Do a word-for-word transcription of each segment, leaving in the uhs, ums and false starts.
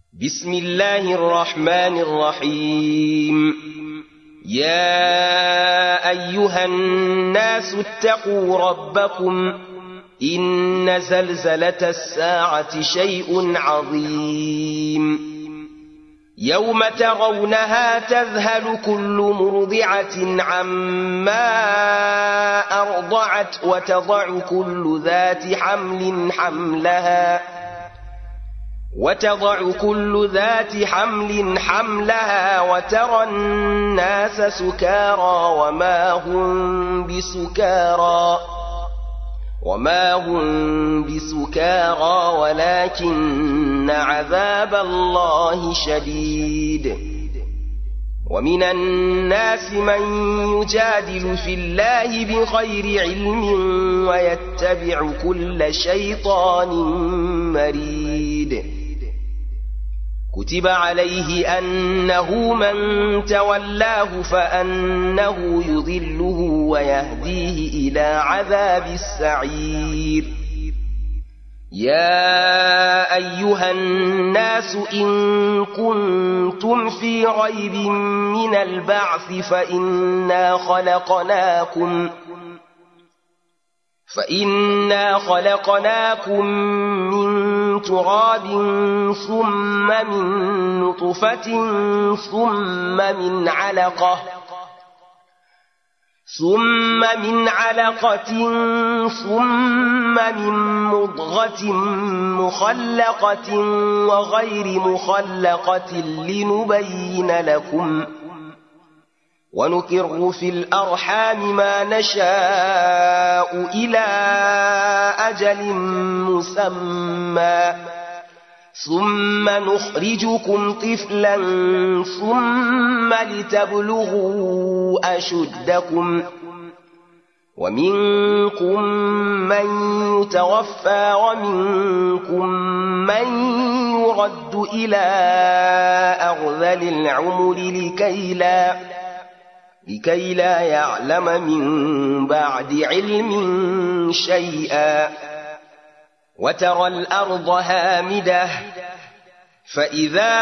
بسم الله الرحمن الرحيم. يا أيها الناس اتقوا ربكم إن زلزلة الساعة شيء عظيم يوم ترونها تذهل كل مرضعة عما أرضعت وتضع كل ذات حمل حملها وتضع كل ذات حمل حملها وترى الناس سكارى وما هم بسكارى وما هم بسكارى ولكن عذاب الله شديد. ومن الناس من يجادل في الله بغير علم ويتبع كل شيطان مريد. كتب عليه أنه من تولاه فأنه يضله ويهديه إلى عذاب السعير. يا أيها الناس إن كنتم في ريب من البعث فإنا خلقناكم فإنا خلقناكم من تراب ثم من نطفة ثم من علقة ثم من علقة ثم من مضغة مخلقة وغير مخلقة لنبين لكم ونقر في الأرحام ما نشاء إلى أجل مسمى ثم نخرجكم طفلا ثم لتبلغوا أشدكم ومنكم من يتوفى ومنكم من يرد إلى أرذل العمر لكي لا لكي لا يعلم من بعد علم شيئا. وترى الأرض هامدة فإذا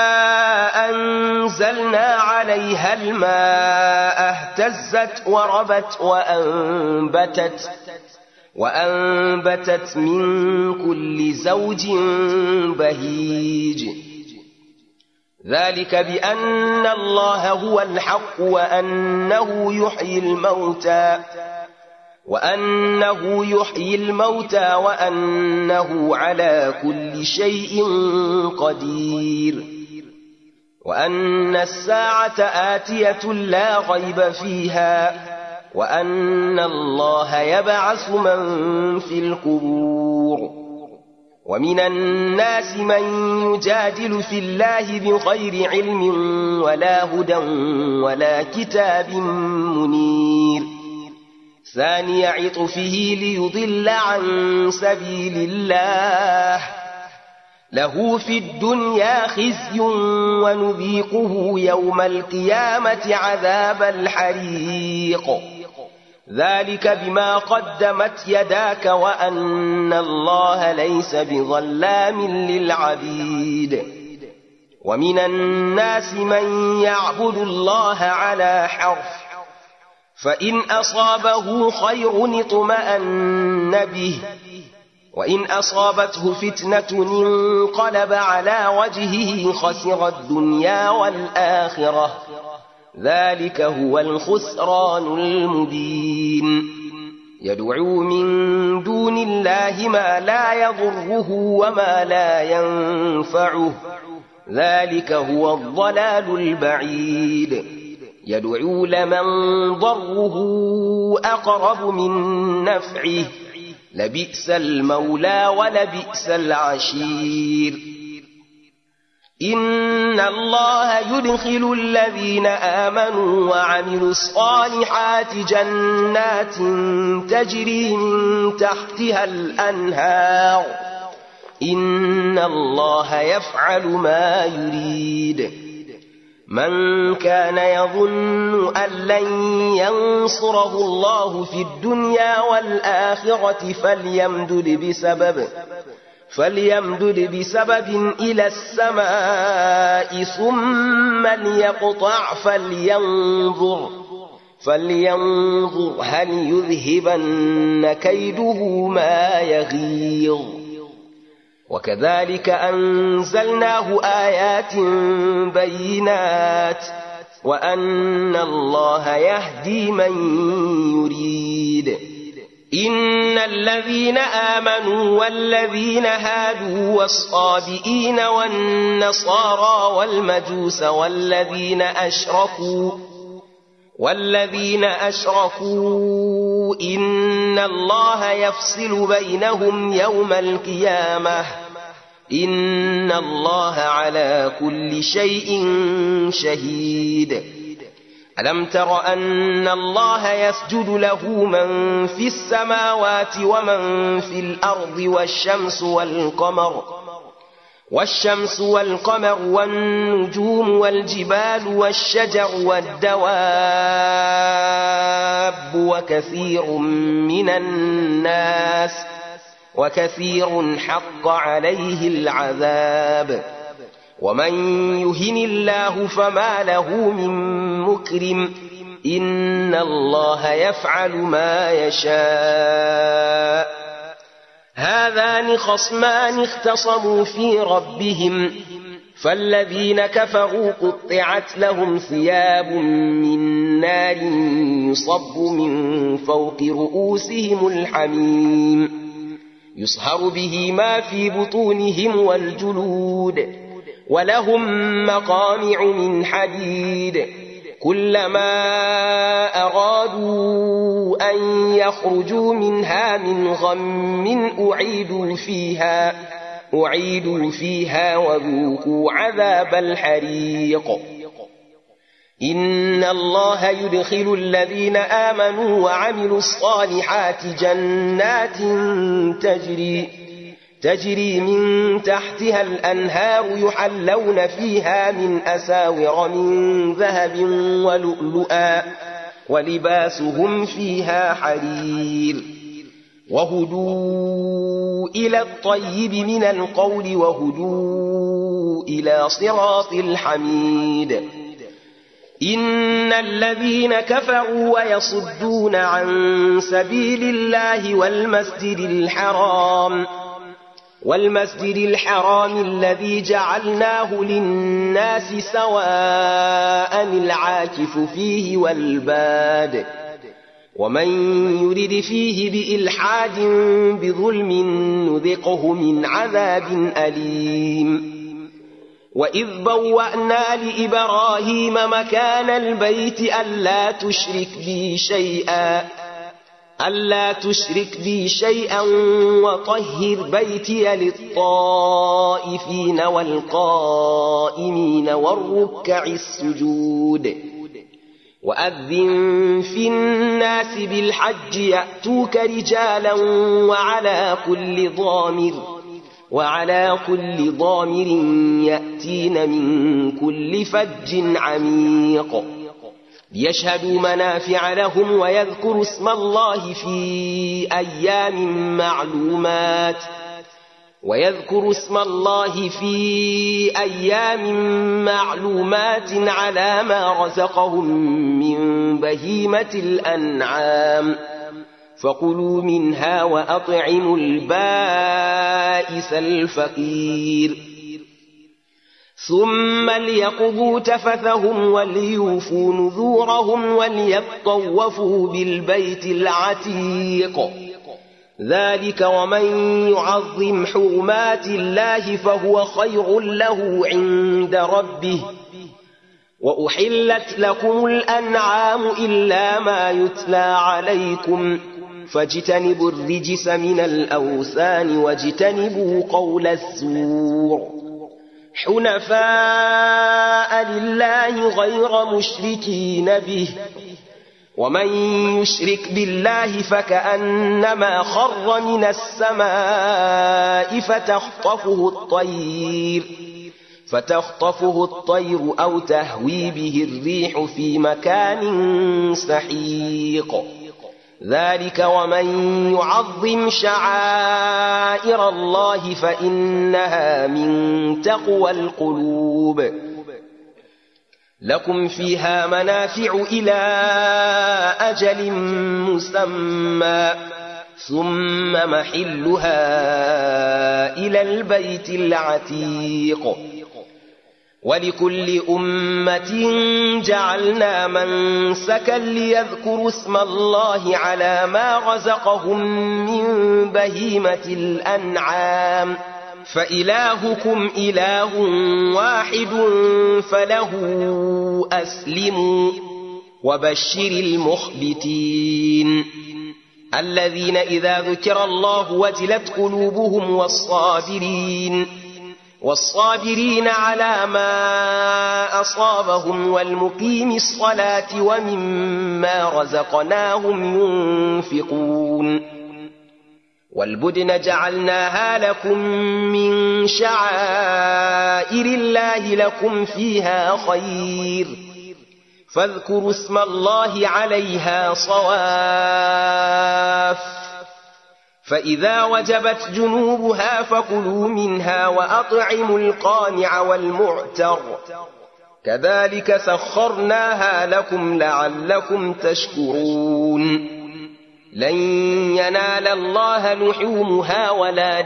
أنزلنا عليها الماء اهتزت وربت وأنبتت وأنبتت من كل زوج بهيج. ذلك بأن الله هو الحق وأنه يحيي الموتى وأنه يحيي الموتى وأنه على كل شيء قدير وأن الساعة آتية لا ريب فيها وأن الله يبعث من في القبور. ومن الناس من يجادل في الله بغير علم ولا هدى ولا كتاب منير. ثاني عطفه ليضل عن سبيل الله له في الدنيا خزي ونذيقه يوم القيامة عذاب الحريق. ذلك بما قدمت يداك وأن الله ليس بظلام للعبيد. ومن الناس من يعبد الله على حرف فإن أصابه خير اطمأن به وإن أصابته فتنة انقلب على وجهه خسر الدنيا والآخرة. ذلك هو الخسران المبين. يدعو من دون الله ما لا يضره وما لا ينفعه. ذلك هو الضلال البعيد. يدعو لمن ضره أقرب من نفعه لبئس المولى ولبئس العشير. إن الله يدخل الذين آمنوا وعملوا الصالحات جنات تجري من تحتها الأنهار. إن الله يفعل ما يريد. من كان يظن أن لن ينصره الله في الدنيا والآخرة فليمدد بسبب فليمدد بسبب إلى السماء ثم ليقطع فلينظر فلينظر هل يذهبن كيده ما يغيظ. وكذلك أنزلناه آيات بينات وأن الله يهدي من يريد. إن الذين آمنوا والذين هادوا والصابئين والنصارى والمجوس والذين أشركوا والذين أشركوا إن الله يفصل بينهم يوم القيامة إن الله على كل شيء شهيد. ألم تر أن الله يسجد له من في السماوات ومن في الأرض والشمس والقمر والشمس والقمر والنجوم والجبال والشجر والدواب وكثير من الناس وكثير حق عليه العذاب ومن يهن الله فما له من مكرم إن الله يفعل ما يشاء. هذان خصمان اختصموا في ربهم فالذين كفروا قطعت لهم ثياب من نار يصب من فوق رؤوسهم الحميم يصهر به ما في بطونهم والجلود ولهم مقامع من حديد كلما أرادوا أن يخرجوا منها من غم أعيدوا فيها أعيدوا فيها وذوقوا عذاب الحريق. إن الله يدخل الذين آمنوا وعملوا الصالحات جنات تجري تجري من تحتها الأنهار يحلون فيها من أساور من ذهب ولؤلؤا ولباسهم فيها حرير وهدوا إلى الطيب من القول وهدوا إلى صراط الحميد. إن الذين كفروا ويصدون عن سبيل الله والمسجد الحرام والمسجد الحرام الذي جعلناه للناس سواء العاكف فيه والباد ومن يرد فيه بإلحاد بظلم نذقه من عذاب أليم. وإذ بوأنا لإبراهيم مكان البيت ألا تشرك بي شيئا ألا تشرك بي شيئا وطهر بيتي للطائفين والقائمين والركع السجود. وأذن في الناس بالحج يأتوك رجالا وعلى كل ضامر وعلى كل ضامر يأتين من كل فج عميق ليشهدوا منافع لهم ويذكروا اسم الله في أيام معلومات ويذكروا اسم الله في أيام معلومات على ما رزقهم من بهيمة الأنعام فكلوا منها وأطعموا البائس الفقير ثم ليقضوا تفثهم وليوفوا نذورهم وليطوفوا بالبيت العتيق. ذلك ومن يعظم حرمات الله فهو خير له عند ربه. وأحلت لكم الأنعام إلا ما يتلى عليكم فاجتنبوا الرجس من الأوثان واجتنبوا قول الزور حنفاء لله غير مشركين به ومن يشرك بالله فكأنما خر من السماء فتخطفه الطير فتخطفه الطير أو تهوي به الريح في مكان سحيق. ذلك ومن يعظم شعائر الله فإنها من تقوى القلوب. لكم فيها منافع إلى أجل مسمى ثم محلها إلى البيت العتيق. ولكل أمة جعلنا منسكا ليذكروا اسم الله على ما رزقهم من بهيمة الأنعام فإلهكم إله واحد فله أسلموا. وبشر المخبتين الذين إذا ذكر الله وجلت قلوبهم والصابرين والصابرين على ما أصابهم والمقيم الصلاة ومما رزقناهم ينفقون. والبدن جعلناها لكم من شعائر الله لكم فيها خير فاذكروا اسم الله عليها صواف. فإذا وجبت جنوبها فكلوا منها وأطعموا القانع والمعتر كذلك سخرناها لكم لعلكم تشكرون. لن ينال الله لحومها ولا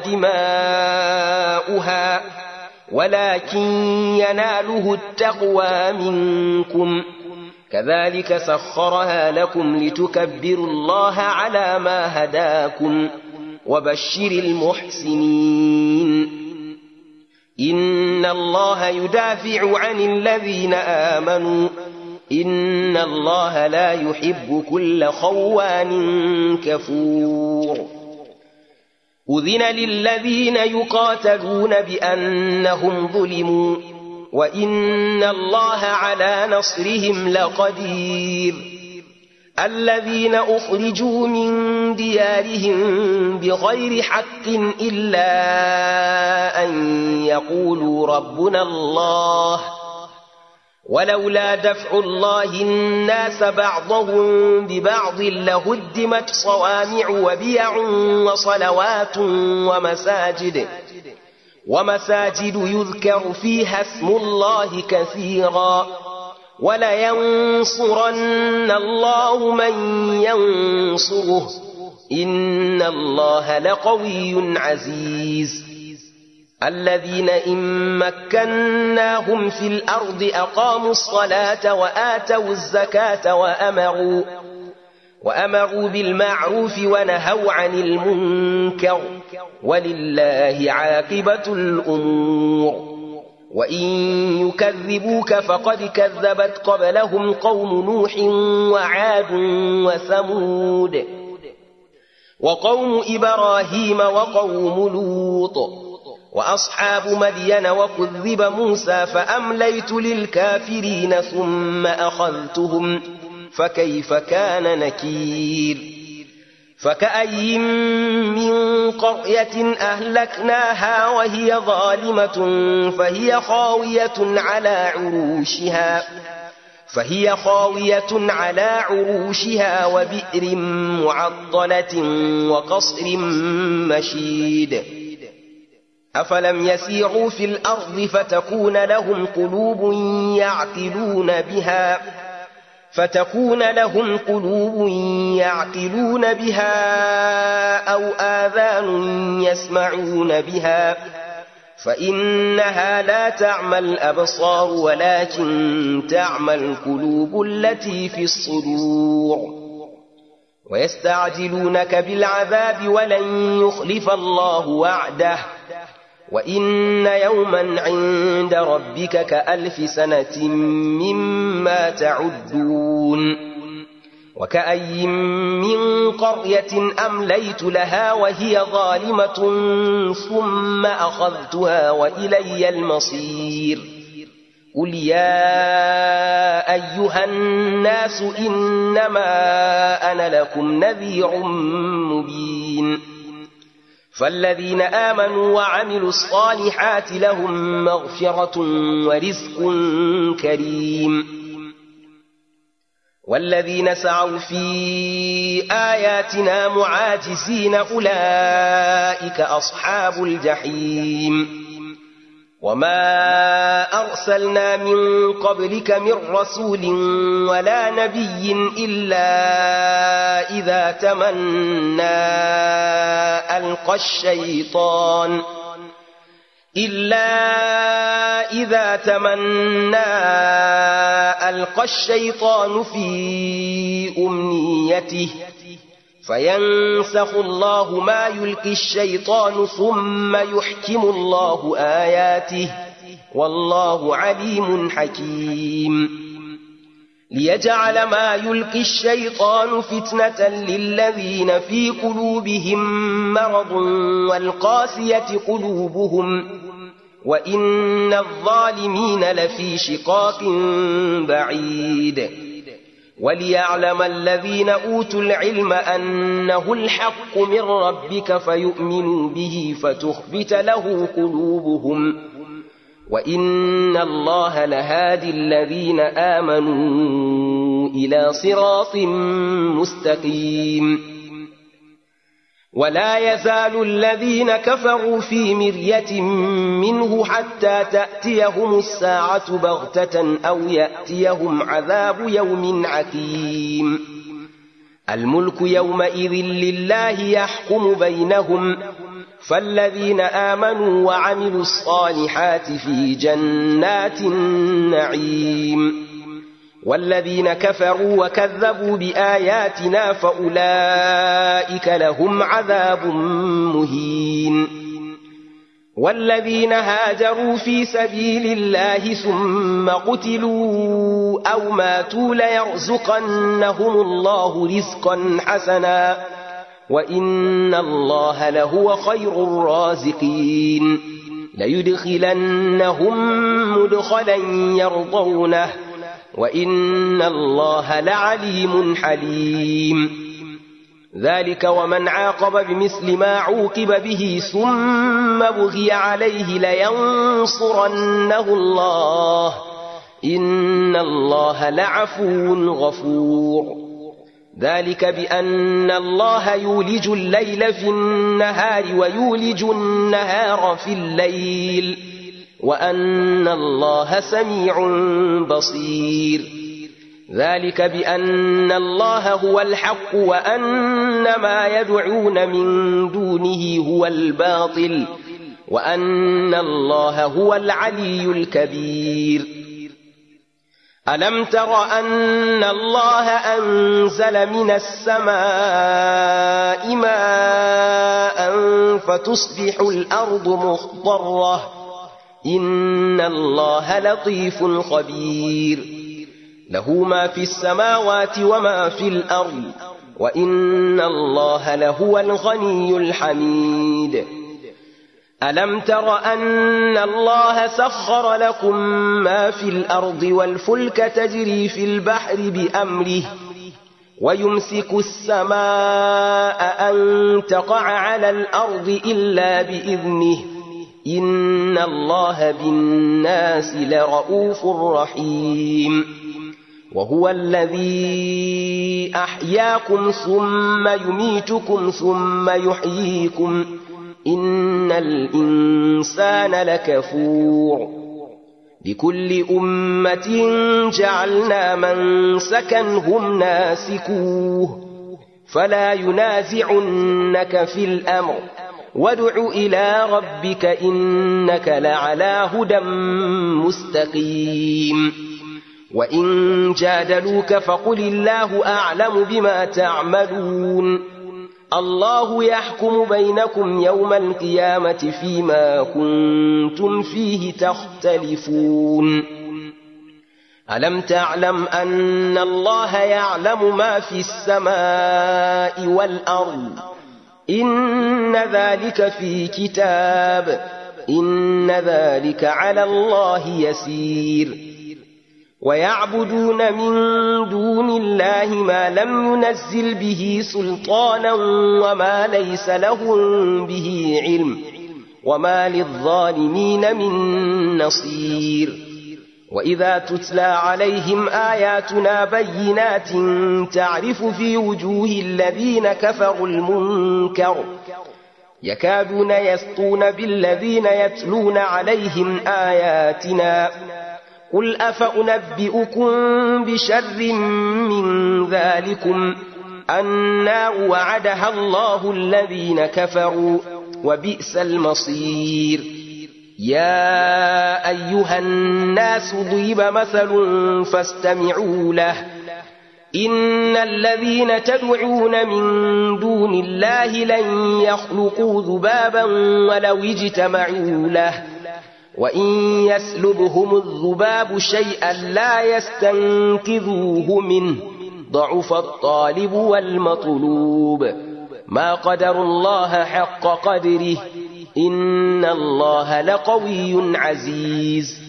دماؤها ولكن يناله التقوى منكم كذلك سخرها لكم لتكبروا الله على ما هداكم. وبشر المحسنين إن الله يدافع عن الذين آمنوا إن الله لا يحب كل خوان كفور. أذن للذين يقاتلون بأنهم ظلموا وإن الله على نصرهم لقدير. الذين أخرجوا من ديارهم بغير حق إلا أن يقولوا ربنا الله ولولا دفع الله الناس بعضهم ببعض لهدمت صوامع وبيع وصلوات ومساجد ومساجد يذكر فيها اسم الله كثيرا ولينصرن الله من ينصره إن الله لقوي عزيز. الذين إن مكناهم في الأرض أقاموا الصلاة وآتوا الزكاة وأمروا, وأمروا بالمعروف ونهوا عن المنكر ولله عاقبة الأمور. وإن يكذبوك فقد كذبت قبلهم قوم نوح وعاد وثمود وقوم إبراهيم وقوم لوط وأصحاب مدين وكذب موسى فأمليت للكافرين ثم أخذتهم فكيف كان نكير. فكأي من قرية أهلكناها وهي ظالمة فهي خاوية على عروشها فهي خاوية على عروشها وبئر معطلة وقصر مشيد. أفلم يسيروا في الأرض فتكون لهم قلوب يعقلون بها فتكون لهم قلوب يعقلون بها أو آذان يسمعون بها فإنها لا تعمى الأبصار ولكن تعمى القلوب التي في الصدور. ويستعجلونك بالعذاب ولن يخلف الله وعده وإن يوما عند ربك كألف سنة مما تعدون. وكأي من قرية أمليت لها وهي ظالمة ثم أخذتها وإلي المصير. قل يا أيها الناس إنما أنا لكم نذير مبين. فالذين آمنوا وعملوا الصالحات لهم مغفرة ورزق كريم. والذين سعوا في آياتنا معاجزين أولئك أصحاب الجحيم وما أرسلنا من قبلك من رسول ولا نبي إلا إذا تمنى ألقى الشيطان إلا إذا تمنى ألقى الشيطان في أمنيته فينسخ الله ما يلقي الشيطان ثم يحكم الله آياته والله عليم حكيم ليجعل ما يلقي الشيطان فتنة للذين في قلوبهم مرض والقاسية قلوبهم وإن الظالمين لفي شقاق بعيد وليعلم الذين أوتوا العلم أنه الحق من ربك فيؤمنوا به فتخبت له قلوبهم وإن الله لهادي الذين آمنوا إلى صراط مستقيم ولا يزال الذين كفروا في مرية منه حتى تأتيهم الساعة بغتة أو يأتيهم عذاب يوم عقيم الملك يومئذ لله يحكم بينهم فالذين آمنوا وعملوا الصالحات في جنات النعيم والذين كفروا وكذبوا بآياتنا فأولئك لهم عذاب مهين والذين هاجروا في سبيل الله ثم قتلوا أو ماتوا ليرزقنهم الله رزقا حسنا وإن الله لهو خير الرازقين ليدخلنهم مدخلا يرضونه وإن الله لعليم حليم ذلك ومن عاقب بمثل ما عوقب به ثم بغي عليه لينصرنه الله إن الله لعفو غفور ذلك بأن الله يولج الليل في النهار ويولج النهار في الليل وأن الله سميع بصير ذلك بأن الله هو الحق وأن ما يدعون من دونه هو الباطل وأن الله هو العلي الكبير ألم تر أن الله أنزل من السماء ماء فتصبح الأرض مخضرة إن الله لطيف خبير له ما في السماوات وما في الأرض وإن الله لهو الغني الحميد ألم تر أن الله سخر لكم ما في الأرض والفلك تجري في البحر بأمره ويمسك السماء أن تقع على الأرض إلا بإذنه إن الله بالناس لرؤوف رحيم وهو الذي أحياكم ثم يميتكم ثم يحييكم إن الإنسان لكفور لكل أمة جعلنا منسكا هم ناسكوه فلا ينازعنك في الأمر وادع إلى ربك إنك لعلى هدى مستقيم وإن جادلوك فقل الله أعلم بما تعملون الله يحكم بينكم يوم القيامة فيما كنتم فيه تختلفون ألم تعلم أن الله يعلم ما في السماء والأرض إن ذلك في كتاب إن ذلك على الله يسير ويعبدون من دون الله ما لم ينزل به سلطانا وما ليس لهم به علم وما للظالمين من نصير وإذا تتلى عليهم آياتنا بينات تعرف في وجوه الذين كفروا المنكر يكادون يسطون بالذين يتلون عليهم آياتنا قل أفأنبئكم بشر من ذلكم النار وعدها الله الذين كفروا وبئس المصير يا أيها الناس ضرب مثل فاستمعوا له إن الذين تدعون من دون الله لن يخلقوا ذبابا ولو اجتمعوا له وإن يسلبهم الذباب شيئا لا يستنقذوه منه ضعف الطالب والمطلوب ما قدر الله حق قدره إن الله لقوي عزيز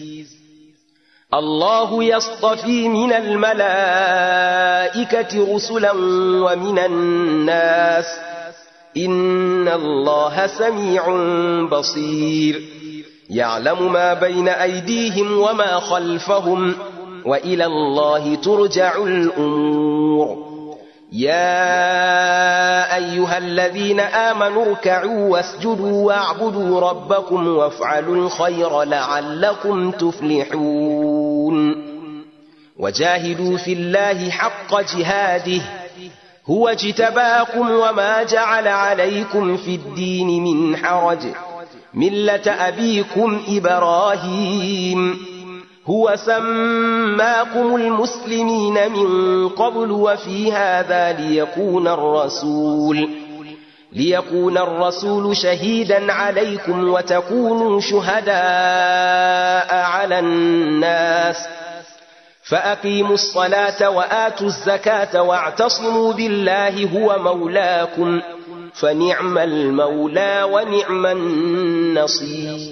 الله يصطفي من الملائكة رسلا ومن الناس إن الله سميع بصير يعلم ما بين أيديهم وما خلفهم وإلى الله ترجع الأمور يا أيها الذين آمنوا اركعوا واسجدوا واعبدوا ربكم وافعلوا الخير لعلكم تفلحون وجاهدوا في الله حق جهاده هو اجتباكم وما جعل عليكم في الدين من حرج ملة أبيكم إبراهيم هو سماكم المسلمين من قبل وفي هذا ليكون الرسول ليكون الرسول شهيدا عليكم وتكونوا شهداء على الناس فأقيموا الصلاة وآتوا الزكاة واعتصموا بالله هو مولاكم فنعم المولى ونعم النصير